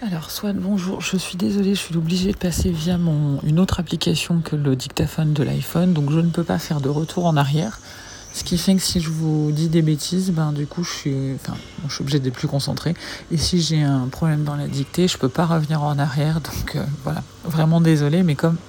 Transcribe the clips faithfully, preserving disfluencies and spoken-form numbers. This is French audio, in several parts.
Alors, soit bonjour, je suis désolée, je suis obligée de passer via mon, une autre application que le dictaphone de l'iPhone, donc je ne peux pas faire de retour en arrière. Ce qui fait que si je vous dis des bêtises, ben du coup je suis, enfin, bon, je suis obligée d'être plus concentrée. Et si j'ai un problème dans la dictée, je peux pas revenir en arrière, donc euh, voilà, vraiment désolée, mais comme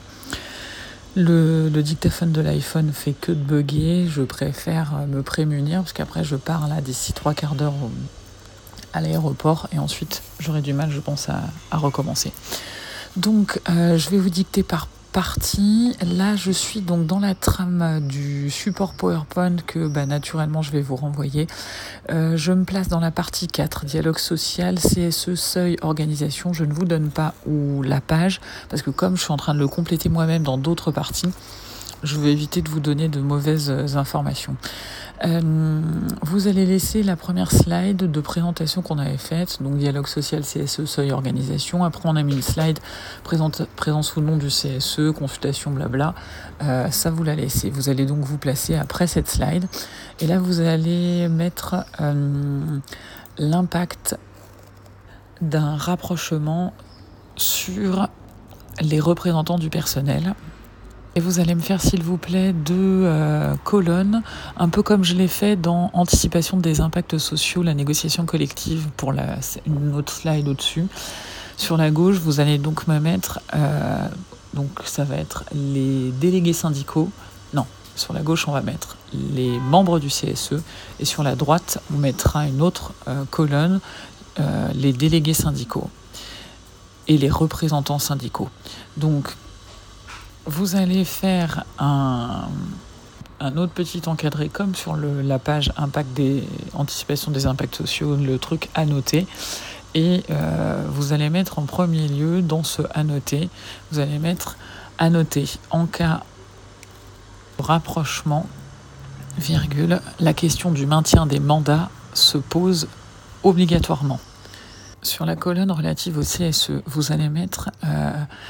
le, le dictaphone de l'iPhone fait que de bugger, je préfère me prémunir parce qu'après je pars là d'ici trois quarts d'heure au, à l'aéroport et ensuite j'aurai du mal, je pense, à, à recommencer. Donc euh, je vais vous dicter par partie. Là je suis donc dans la trame du support PowerPoint que bah, naturellement je vais vous renvoyer. Euh, je me place dans la partie quatre, dialogue social, C S E, seuil, organisation. Je ne vous donne pas où la page parce que comme je suis en train de le compléter moi-même dans d'autres parties, je vais éviter de vous donner de mauvaises informations. Euh, vous allez laisser la première slide de présentation qu'on avait faite, donc dialogue social, C S E, seuil, organisation. Après, on a mis une slide présente, présence ou non du C S E, consultation, blabla. Euh, ça, vous la laissez. Vous allez donc vous placer après cette slide. Et là, vous allez mettre euh, l'impact d'un rapprochement sur les représentants du personnel. Et vous allez me faire, s'il vous plaît, deux euh, colonnes, un peu comme je l'ai fait dans Anticipation des impacts sociaux, la négociation collective, pour la, une autre slide au-dessus. Sur la gauche, vous allez donc me mettre, euh, donc ça va être les délégués syndicaux. Non, sur la gauche, on va mettre les membres du C S E. Et sur la droite, on mettra une autre euh, colonne, euh, les délégués syndicaux et les représentants syndicaux. Donc, vous allez faire un, un autre petit encadré comme sur le, la page impact des anticipation des impacts sociaux, le truc annoté. Et euh, vous allez mettre en premier lieu dans ce annoté, vous allez mettre annoté en cas de rapprochement, virgule, la question du maintien des mandats se pose obligatoirement. Sur la colonne relative au C S E, vous allez mettre euh,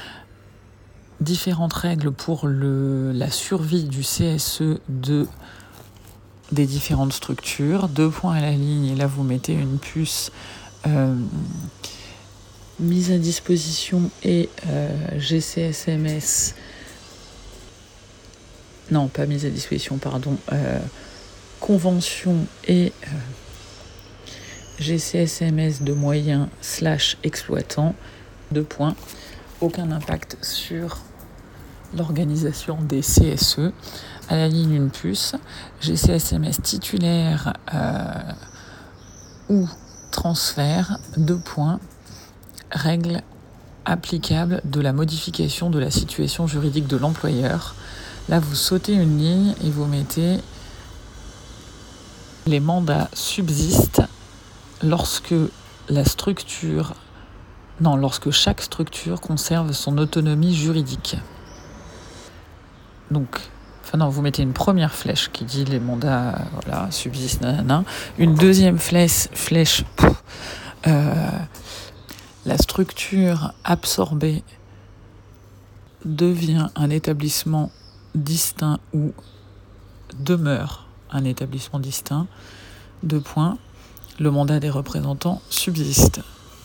différentes règles pour le, la survie du C S E de, des différentes structures. Deux points à la ligne, et là vous mettez une puce euh, mise à disposition et euh, G C S M S. Non, pas mise à disposition, pardon. Euh, convention et euh, G C S M S de moyens slash exploitant. Deux points. Aucun impact sur l'organisation des C S E. À la ligne, une puce. G C S M S titulaire euh, ou transfert. Deux points. Règles applicables de la modification de la situation juridique de l'employeur. Là, vous sautez une ligne et vous mettez les mandats subsistent lorsque la structure Non, lorsque chaque structure conserve son autonomie juridique. Donc, enfin non, vous mettez une première flèche qui dit les mandats, voilà, subsistent, nanana. Une deuxième flèche, flèche, pff, euh, la structure absorbée devient un établissement distinct ou demeure un établissement distinct. Deux points. Le mandat des représentants subsiste.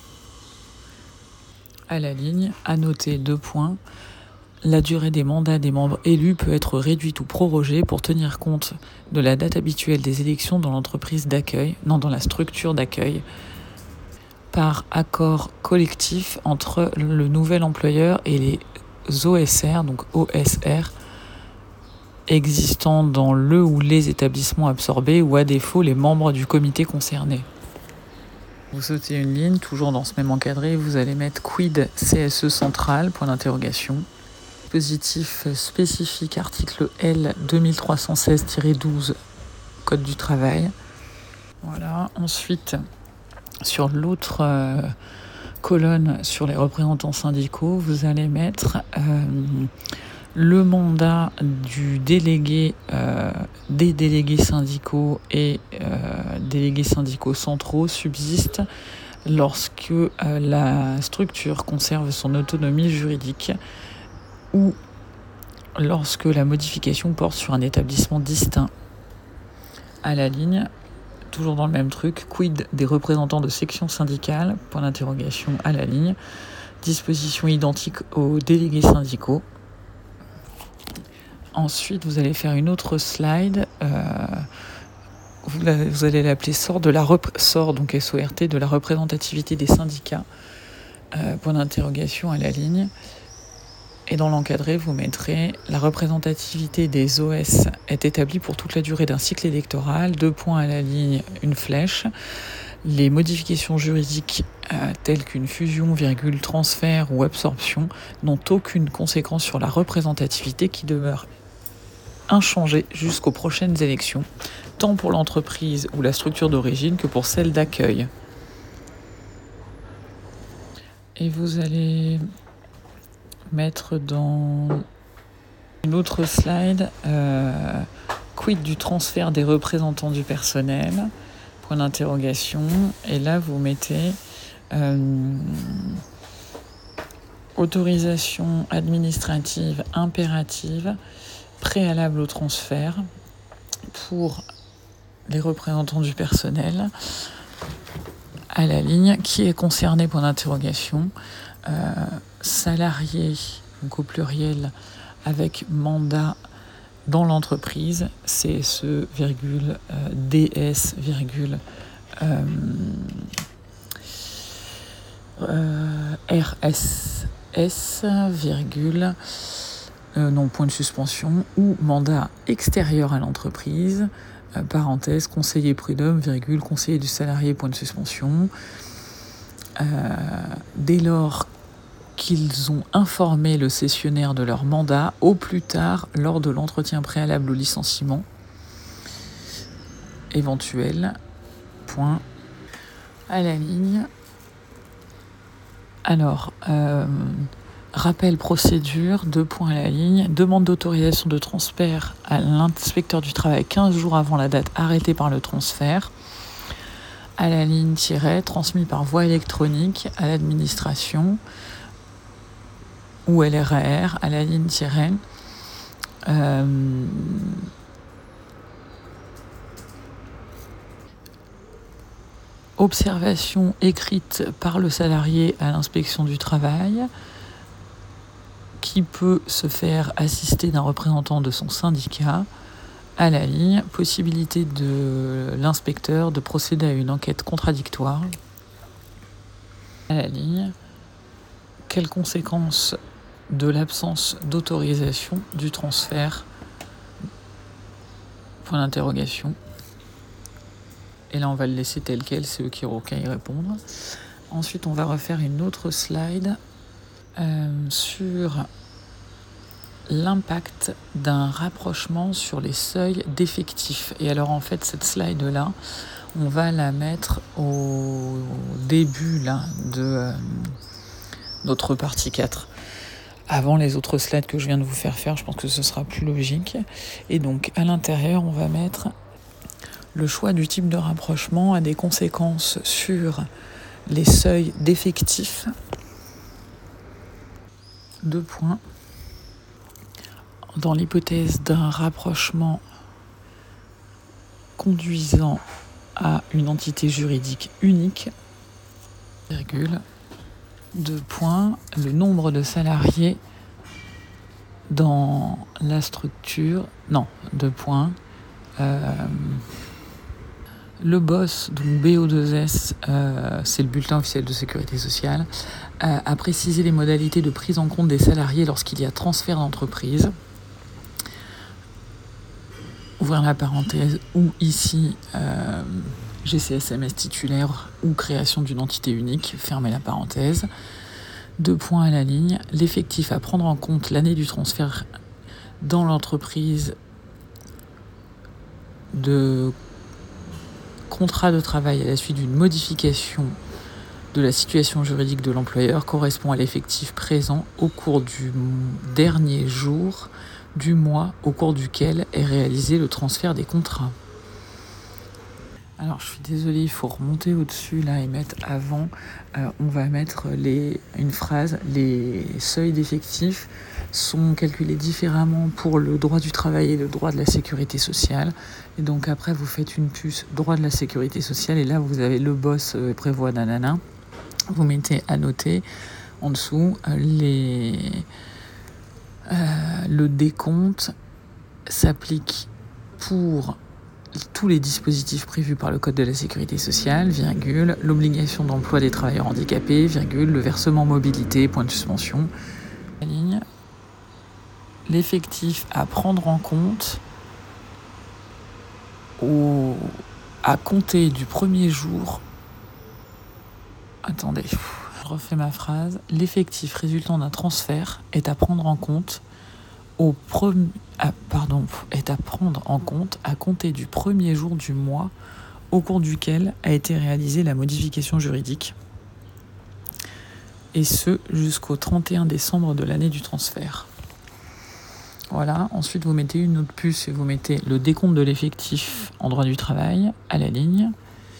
À la ligne, à noter deux points. La durée des mandats des membres élus peut être réduite ou prorogée pour tenir compte de la date habituelle des élections dans l'entreprise d'accueil, non, dans la structure d'accueil, par accord collectif entre le nouvel employeur et les O S R, donc O S R, existant dans le ou les établissements absorbés ou à défaut les membres du comité concerné. Vous sautez une ligne, toujours dans ce même encadré, vous allez mettre quid C S E central, point d'interrogation. Dispositif spécifique, article L deux mille trois cent seize tiret douze, Code du travail. Voilà. Ensuite, sur l'autre euh, colonne, sur les représentants syndicaux, vous allez mettre euh, le mandat du délégué, euh, des délégués syndicaux et euh, délégués syndicaux centraux subsiste lorsque euh, la structure conserve son autonomie juridique ou lorsque la modification porte sur un établissement distinct. À la ligne, toujours dans le même truc, quid des représentants de sections syndicales, point d'interrogation à la ligne, dispositions identiques aux délégués syndicaux. Ensuite, vous allez faire une autre slide, euh, vous, la, vous allez l'appeler sort de la rep- sort, donc S O R T, de la représentativité des syndicats, euh, point d'interrogation à la ligne. Et dans l'encadré, vous mettrez la représentativité des O S est établie pour toute la durée d'un cycle électoral, deux points à la ligne, une flèche. Les modifications juridiques euh, telles qu'une fusion, virgule, transfert ou absorption n'ont aucune conséquence sur la représentativité qui demeure inchangée jusqu'aux prochaines élections, tant pour l'entreprise ou la structure d'origine que pour celle d'accueil. Et vous allez mettre dans une autre slide euh, quid du transfert des représentants du personnel, point d'interrogation, et là vous mettez euh, autorisation administrative impérative préalable au transfert pour les représentants du personnel à la ligne qui est concerné, point d'interrogation, euh, salarié, donc au pluriel, avec mandat dans l'entreprise, C S E, virgule, euh, D S, virgule, euh, euh, R S S, virgule, euh, non, point de suspension, ou mandat extérieur à l'entreprise, euh, parenthèse, conseiller prud'homme, virgule, conseiller du salarié, point de suspension, euh, dès lors qu'ils ont informé le cessionnaire de leur mandat au plus tard lors de l'entretien préalable au licenciement éventuel, point à la ligne. Alors, euh, rappel procédure, deux points à la ligne, demande d'autorisation de transfert à l'inspecteur du travail quinze jours avant la date arrêtée par le transfert, à la ligne tiret, transmis par voie électronique à l'administration, ou L R A R, à la ligne tiret, euh, observation écrite par le salarié à l'inspection du travail, qui peut se faire assister d'un représentant de son syndicat, à la ligne, possibilité de l'inspecteur de procéder à une enquête contradictoire, à la ligne, quelles conséquences de l'absence d'autorisation du transfert, point d'interrogation. Et là on va le laisser tel quel, c'est eux qui auront qu'à y répondre. Ensuite on va refaire une autre slide euh, sur l'impact d'un rapprochement sur les seuils d'effectifs. Et alors en fait cette slide là, on va la mettre au début là, de euh, notre partie quatre. Avant les autres slides que je viens de vous faire faire, je pense que ce sera plus logique. Et donc à l'intérieur, on va mettre le choix du type de rapprochement a des conséquences sur les seuils d'effectifs. Deux points. Dans l'hypothèse d'un rapprochement conduisant à une entité juridique unique, virgule, deux points, le nombre de salariés dans la structure, non, deux points, euh, le B O S, donc B O deux S, euh, c'est le bulletin officiel de sécurité sociale, euh, a précisé les modalités de prise en compte des salariés lorsqu'il y a transfert d'entreprise. Ouvrir la parenthèse, ou ici, euh, G C S M S titulaire ou création d'une entité unique, fermez la parenthèse. Deux points à la ligne, l'effectif à prendre en compte l'année du transfert dans l'entreprise de contrat de travail à la suite d'une modification de la situation juridique de l'employeur correspond à l'effectif présent au cours du dernier jour du mois au cours duquel est réalisé le transfert des contrats. Alors, je suis désolée, il faut remonter au-dessus là et mettre avant. Euh, on va mettre les, une phrase. Les seuils d'effectifs sont calculés différemment pour le droit du travail et le droit de la sécurité sociale. Et donc après, vous faites une puce droit de la sécurité sociale et là, vous avez le boss euh, prévoit nanana. Vous mettez à noter en dessous euh, les, euh, le décompte s'applique pour tous les dispositifs prévus par le Code de la sécurité sociale, virgule, l'obligation d'emploi des travailleurs handicapés, virgule, le versement mobilité, point de suspension. La ligne, l'effectif à prendre en compte au, à compter du premier jour. Attendez, je refais ma phrase. L'effectif résultant d'un transfert est à prendre en compte au premier. Ah, pardon, est à prendre en compte à compter du premier jour du mois au cours duquel a été réalisée la modification juridique, et ce jusqu'au trente et un décembre de l'année du transfert. Voilà, ensuite vous mettez une autre puce et vous mettez le décompte de l'effectif en droit du travail à la ligne.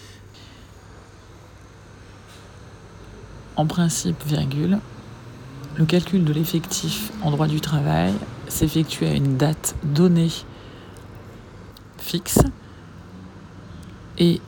En principe, virgule, le calcul de l'effectif en droit du travail s'effectue à une date donnée fixe et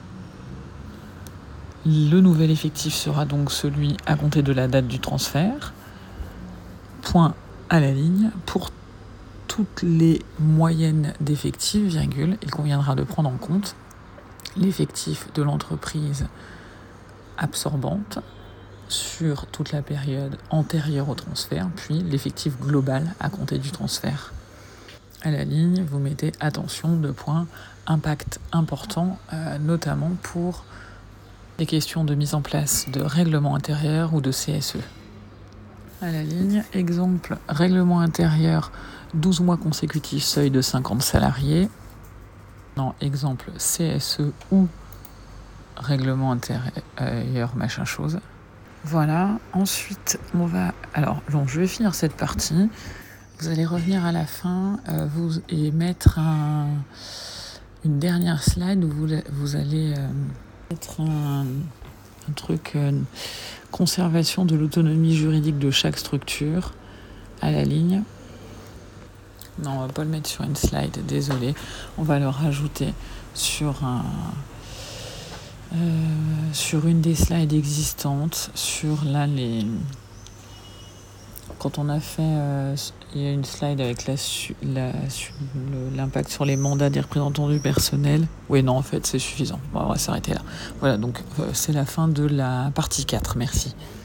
le nouvel effectif sera donc celui à compter de la date du transfert. Point à la ligne. Pour toutes les moyennes d'effectifs, virgule, il conviendra de prendre en compte l'effectif de l'entreprise absorbante sur toute la période antérieure au transfert, puis l'effectif global à compter du transfert. À la ligne, vous mettez attention, deux points, impact important, euh, notamment pour les questions de mise en place de règlement intérieur ou de C S E. À la ligne, exemple, règlement intérieur, douze mois consécutifs, seuil de cinquante salariés. Non, exemple, C S E ou règlement intérieur, machin chose. Voilà, ensuite on va... Alors, bon, je vais finir cette partie. Vous allez revenir à la fin euh, vous, et mettre un, une dernière slide où vous, vous allez euh, mettre un, un truc euh, conservation de l'autonomie juridique de chaque structure à la ligne. Non, on va pas le mettre sur une slide, désolé. On va le rajouter sur un... Euh, sur une des slides existantes, sur là les... Quand on a fait, euh, il y a une slide avec la, la, le, l'impact sur les mandats des représentants du personnel. Oui, non, en fait, c'est suffisant. Bon, on va s'arrêter là. Voilà, donc euh, c'est la fin de la partie quatre. Merci.